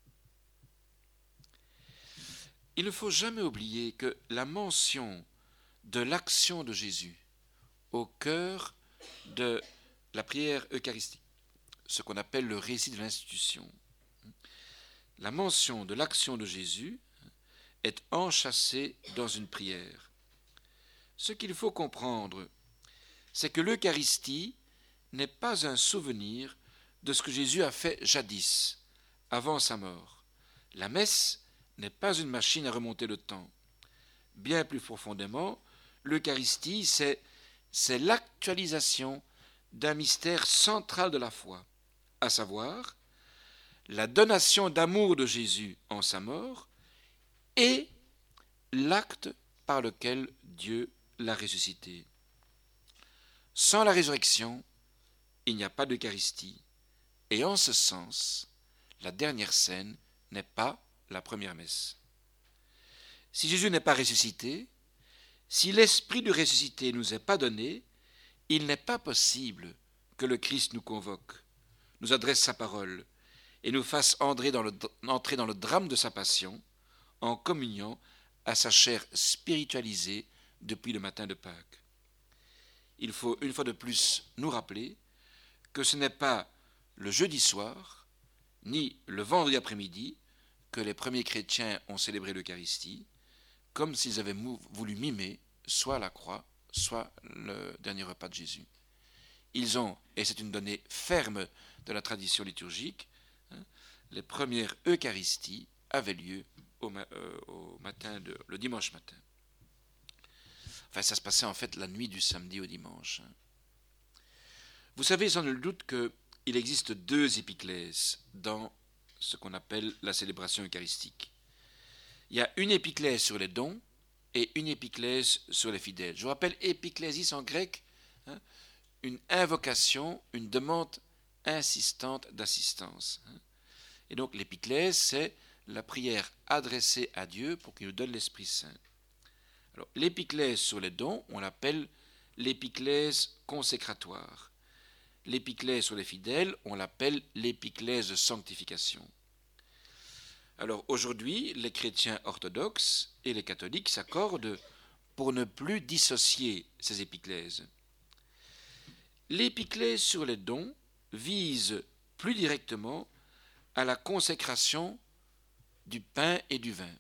Il ne faut jamais oublier que la mention de l'action de Jésus au cœur de la prière eucharistique, ce qu'on appelle le récit de l'institution, la mention de l'action de Jésus est enchâssée dans une prière. Ce qu'il faut comprendre, c'est que l'Eucharistie n'est pas un souvenir de ce que Jésus a fait jadis, avant sa mort. La messe n'est pas une machine à remonter le temps. Bien plus profondément, l'Eucharistie, c'est, c'est l'actualisation d'un mystère central de la foi, à savoir la donation d'amour de Jésus en sa mort et l'acte par lequel Dieu l'a ressuscité. Sans la résurrection, il n'y a pas d'Eucharistie, et en ce sens, la dernière scène n'est pas la première messe. Si Jésus n'est pas ressuscité, si l'esprit du ressuscité ne nous est pas donné, il n'est pas possible que le Christ nous convoque, nous adresse sa parole et nous fasse entrer dans le, entrer dans le drame de sa passion en communion à sa chair spiritualisée depuis le matin de Pâques. Il faut une fois de plus nous rappeler que ce n'est pas le jeudi soir, ni le vendredi après-midi, que les premiers chrétiens ont célébré l'Eucharistie, comme s'ils avaient voulu mimer soit la croix, soit le dernier repas de Jésus. Ils ont, et c'est une donnée ferme de la tradition liturgique, hein, les premières Eucharisties avaient lieu au, euh, au matin de, le dimanche matin. Enfin, ça se passait en fait la nuit du samedi au dimanche. Vous savez sans nul doute qu'il existe deux épiclèses dans ce qu'on appelle la célébration eucharistique. Il y a une épiclèse sur les dons et une épiclèse sur les fidèles. Je vous rappelle, épiclésis en grec, hein, une invocation, une demande insistante d'assistance. Hein. Et donc l'épiclèse, c'est la prière adressée à Dieu pour qu'il nous donne l'Esprit Saint. Alors, l'épiclèse sur les dons, on l'appelle l'épiclèse consécratoire. L'épiclèse sur les fidèles, on l'appelle l'épiclèse de sanctification. Alors aujourd'hui, les chrétiens orthodoxes et les catholiques s'accordent pour ne plus dissocier ces épiclèses. L'épiclèse sur les dons vise plus directement à la consécration du pain et du vin.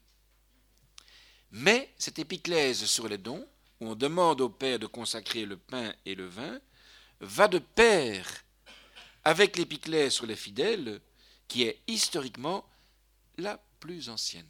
Mais cette épiclèse sur les dons, où on demande au Père de consacrer le pain et le vin, va de pair avec l'épiclèse sur les fidèles, qui est historiquement la plus ancienne.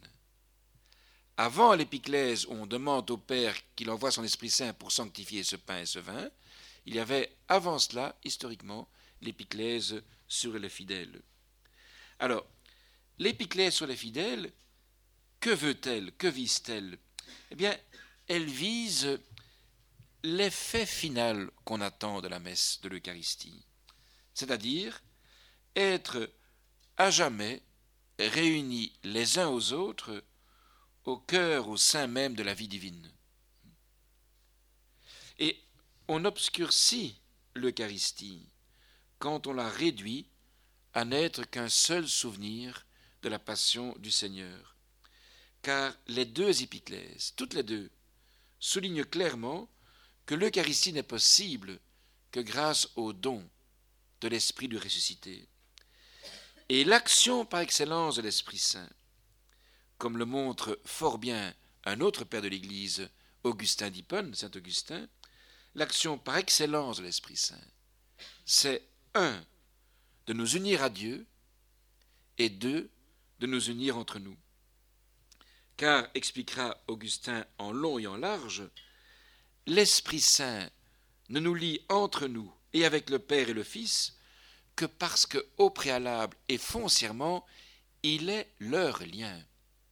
Avant l'épiclèse où on demande au Père qu'il envoie son Esprit Saint pour sanctifier ce pain et ce vin, il y avait avant cela, historiquement, l'épiclèse sur les fidèles. Alors, l'épiclèse sur les fidèles, que veut-elle, que vise-t-elle? Eh bien, elle vise l'effet final qu'on attend de la messe de l'Eucharistie, c'est-à-dire être à jamais réunis les uns aux autres au cœur, au sein même de la vie divine. Et on obscurcit l'Eucharistie quand on la réduit à n'être qu'un seul souvenir de la passion du Seigneur. Car les deux épiclèses, toutes les deux, soulignent clairement que l'Eucharistie n'est possible que grâce au don de l'Esprit du ressuscité. Et l'action par excellence de l'Esprit Saint, comme le montre fort bien un autre père de l'Église, Augustin d'Hippone, saint Augustin, l'action par excellence de l'Esprit Saint, c'est un, de nous unir à Dieu, et deux, de nous unir entre nous. Car, expliquera Augustin en long et en large, l'Esprit Saint ne nous lie entre nous et avec le Père et le Fils que parce qu'au préalable et foncièrement, il est leur lien.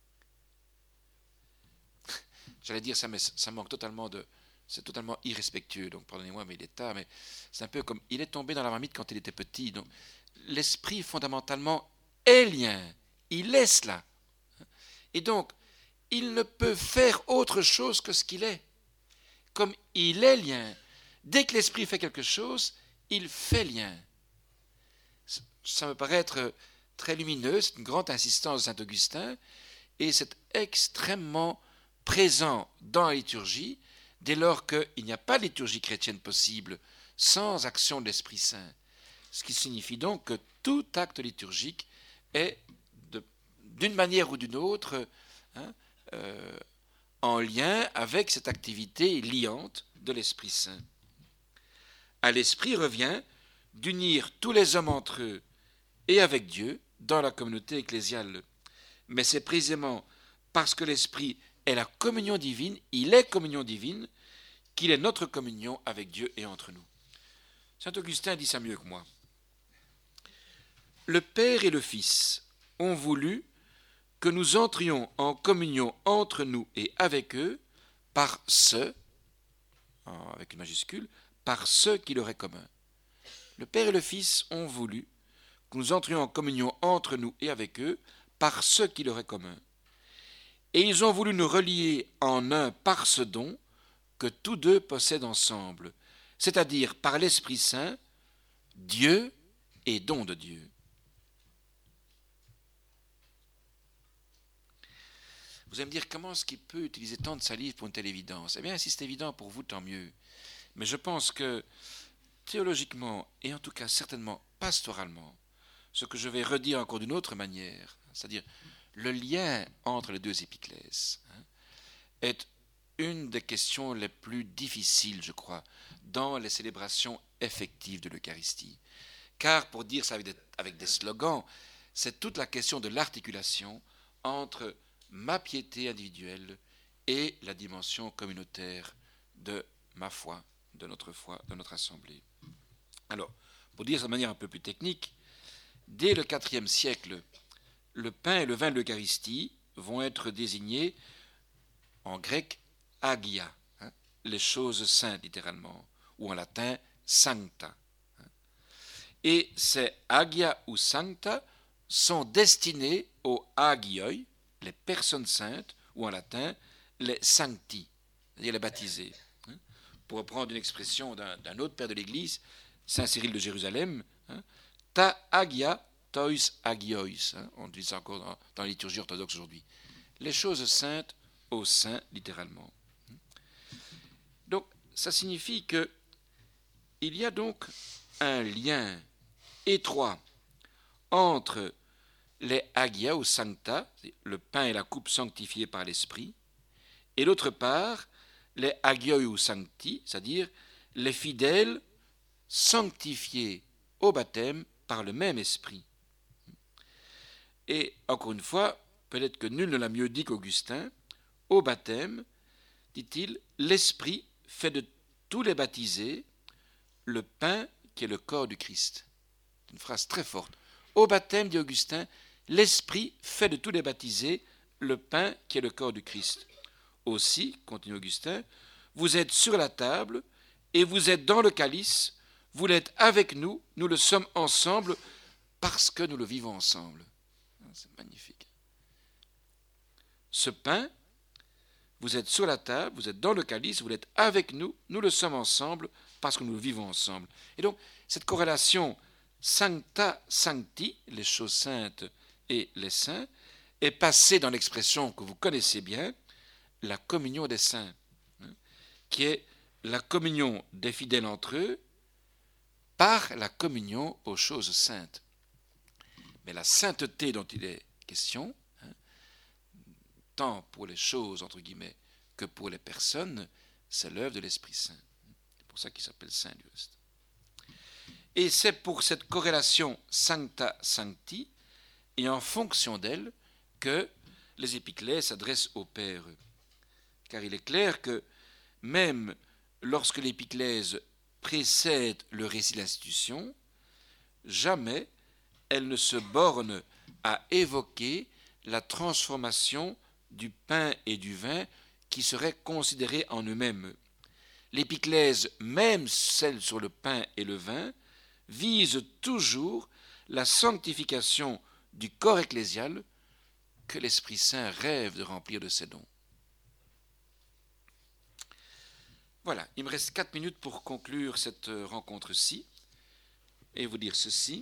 J'allais dire ça, mais ça manque totalement de... C'est totalement irrespectueux, donc pardonnez-moi, mais il est tard, mais c'est un peu comme... Il est tombé dans la marmite quand il était petit, donc l'Esprit, fondamentalement, est lien. Il est cela. Et donc, il ne peut faire autre chose que ce qu'il est. Comme il est lien, dès que l'Esprit fait quelque chose, il fait lien. Ça me paraît être très lumineux, c'est une grande insistance de saint Augustin, et c'est extrêmement présent dans la liturgie, dès lors qu'il n'y a pas de liturgie chrétienne possible sans action de l'Esprit Saint. Ce qui signifie donc que tout acte liturgique est, de, d'une manière ou d'une autre, hein, euh, en lien avec cette activité liante de l'Esprit Saint. À l'Esprit revient d'unir tous les hommes entre eux et avec Dieu dans la communauté ecclésiale. Mais c'est précisément parce que l'Esprit est la communion divine, il est communion divine, qu'il est notre communion avec Dieu et entre nous. Saint Augustin dit ça mieux que moi. Le Père et le Fils ont voulu que nous entrions en communion entre nous et avec eux par ce, avec une majuscule, par ce qui leur est commun. Le Père et le Fils ont voulu que nous entrions en communion entre nous et avec eux par ce qui leur est commun. Et ils ont voulu nous relier en un par ce don que tous deux possèdent ensemble, c'est-à-dire par l'Esprit Saint, Dieu et don de Dieu. Vous allez me dire, comment est-ce qu'il peut utiliser tant de salive pour une telle évidence? Eh bien, si c'est évident pour vous, tant mieux. Mais je pense que, théologiquement, et en tout cas certainement pastoralement, ce que je vais redire encore d'une autre manière, c'est-à-dire le lien entre les deux épiclèses, hein, est une des questions les plus difficiles, je crois, dans les célébrations effectives de l'Eucharistie. Car, pour dire ça avec des, avec des slogans, c'est toute la question de l'articulation entre ma piété individuelle et la dimension communautaire de ma foi, de notre foi, de notre assemblée. Alors, pour dire ça de manière un peu plus technique, dès le quatrième siècle, le pain et le vin de l'Eucharistie vont être désignés en grec agia, hein, les choses saintes littéralement, ou en latin sancta. Hein. Et ces agia ou sancta sont destinés aux agioi, les personnes saintes, ou en latin les sancti, c'est-à-dire les baptisés. Hein. Pour reprendre une expression d'un, d'un autre père de l'Église, Saint Cyril de Jérusalem, hein, ta agia tois agiois, hein, on dit ça encore dans, dans la liturgie orthodoxe aujourd'hui. Les choses saintes aux saints, littéralement. Donc, ça signifie que il y a donc un lien étroit entre les agia ou sancta, le pain et la coupe sanctifiés par l'Esprit, et d'autre part, les agioi ou sancti, c'est-à-dire les fidèles sanctifiés au baptême par le même Esprit. Et encore une fois, peut-être que nul ne l'a mieux dit qu'Augustin, au baptême, dit-il, l'Esprit fait de tous les baptisés le pain qui est le corps du Christ. C'est une phrase très forte. Au baptême, dit Augustin, l'Esprit fait de tous les baptisés le pain qui est le corps du Christ. Aussi, continue Augustin, vous êtes sur la table et vous êtes dans le calice, vous l'êtes avec nous, nous le sommes ensemble parce que nous le vivons ensemble. C'est magnifique. Ce pain, vous êtes sur la table, vous êtes dans le calice, vous l'êtes avec nous, nous le sommes ensemble parce que nous le vivons ensemble. Et donc, cette corrélation sancta sancti, les choses saintes et les saints, est passée dans l'expression que vous connaissez bien, la communion des saints, hein, qui est la communion des fidèles entre eux par la communion aux choses saintes. Mais la sainteté dont il est question, hein, tant pour les choses, entre guillemets, que pour les personnes, c'est l'œuvre de l'Esprit Saint. C'est pour ça qu'il s'appelle saint du reste. Et c'est pour cette corrélation sancta sancti, et en fonction d'elle, que les épiclèses s'adressent au Père. Car il est clair que même lorsque l'épiclèse précède le récit de l'institution, jamais elle ne se borne à évoquer la transformation du pain et du vin qui seraient considérés en eux-mêmes. L'épiclèse, même celle sur le pain et le vin, vise toujours la sanctification du corps ecclésial que l'Esprit Saint rêve de remplir de ses dons. Voilà, il me reste quatre minutes pour conclure cette rencontre-ci et vous dire ceci.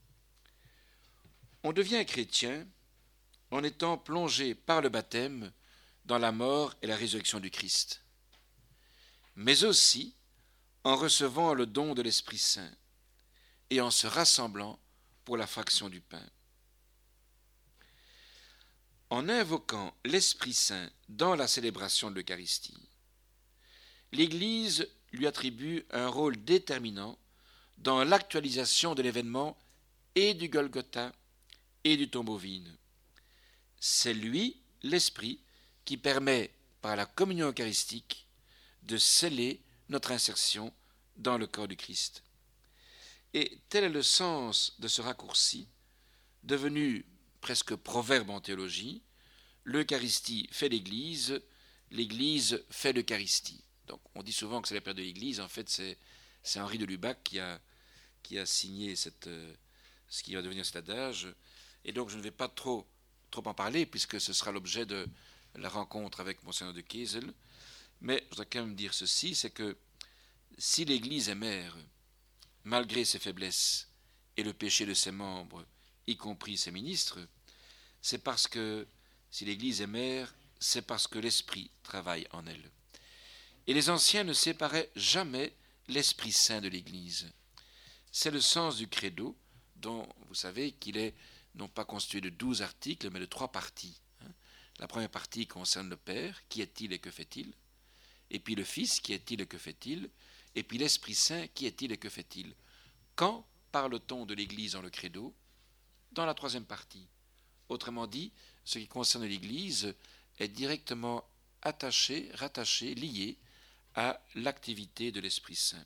On devient chrétien en étant plongé par le baptême dans la mort et la résurrection du Christ, mais aussi en recevant le don de l'Esprit Saint et en se rassemblant pour la fraction du pain. En invoquant l'Esprit Saint dans la célébration de l'Eucharistie, l'Église lui attribue un rôle déterminant dans l'actualisation de l'événement et du Golgotha et du tombeau vide. C'est lui, l'Esprit, qui permet, par la communion eucharistique, de sceller notre insertion dans le corps du Christ. Et tel est le sens de ce raccourci devenu presque proverbe en théologie. L'Eucharistie fait l'Église, l'Église fait l'Eucharistie. Donc on dit souvent que c'est la père de l'Église, en fait c'est, c'est Henri de Lubac qui a, qui a signé cette, euh, ce qui va devenir cet adage. Et donc je ne vais pas trop, trop en parler, puisque ce sera l'objet de la rencontre avec Monseigneur de Kiesel. Mais je dois quand même dire ceci, c'est que si l'Église est mère, malgré ses faiblesses et le péché de ses membres, y compris ses ministres, c'est parce que, si l'Église est mère, c'est parce que l'Esprit travaille en elle. Et les anciens ne séparaient jamais l'Esprit Saint de l'Église. C'est le sens du credo, dont vous savez qu'il est non pas constitué de douze articles, mais de trois parties. La première partie concerne le Père, qui est-il et que fait-il? Et puis le Fils, qui est-il et que fait-il? Et puis l'Esprit Saint, qui est-il et que fait-il? Quand parle-t-on de l'Église dans le credo? Dans la troisième partie. Autrement dit, ce qui concerne l'Église est directement attaché, rattaché, lié à l'activité de l'Esprit Saint.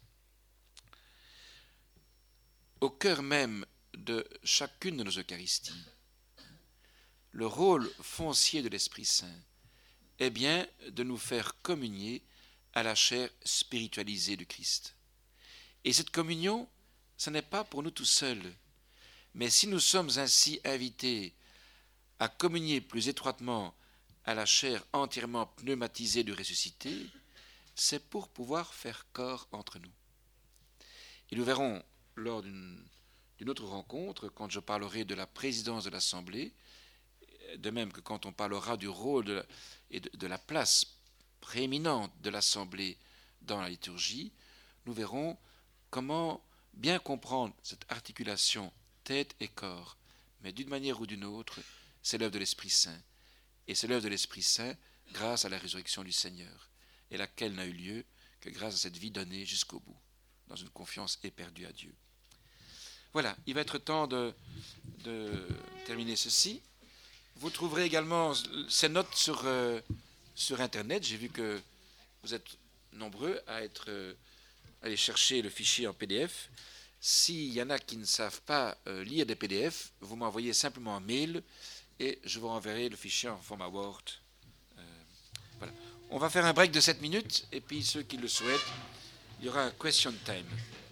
Au cœur même de chacune de nos Eucharisties, le rôle foncier de l'Esprit Saint est bien de nous faire communier à la chair spiritualisée du Christ. Et cette communion, ce n'est pas pour nous tout seuls, mais si nous sommes ainsi invités à communier plus étroitement à la chair entièrement pneumatisée du ressuscité, c'est pour pouvoir faire corps entre nous. Et nous verrons lors d'une, d'une autre rencontre, quand je parlerai de la présidence de l'Assemblée, de même que quand on parlera du rôle de la, et de, de la place prééminente de l'Assemblée dans la liturgie, nous verrons comment bien comprendre cette articulation tête et corps, mais d'une manière ou d'une autre, c'est l'œuvre de l'Esprit Saint. Et c'est l'œuvre de l'Esprit Saint grâce à la résurrection du Seigneur, et laquelle n'a eu lieu que grâce à cette vie donnée jusqu'au bout, dans une confiance éperdue à Dieu. Voilà, il va être temps de, de terminer ceci. Vous trouverez également ces notes sur, euh, sur Internet. J'ai vu que vous êtes nombreux à être, euh, aller chercher le fichier en P D F. S'il y en a qui ne savent pas euh, lire des P D F, vous m'envoyez simplement un mail et je vous renverrai le fichier en format Word. Euh, voilà. On va faire un break de sept minutes et puis ceux qui le souhaitent, il y aura un question time.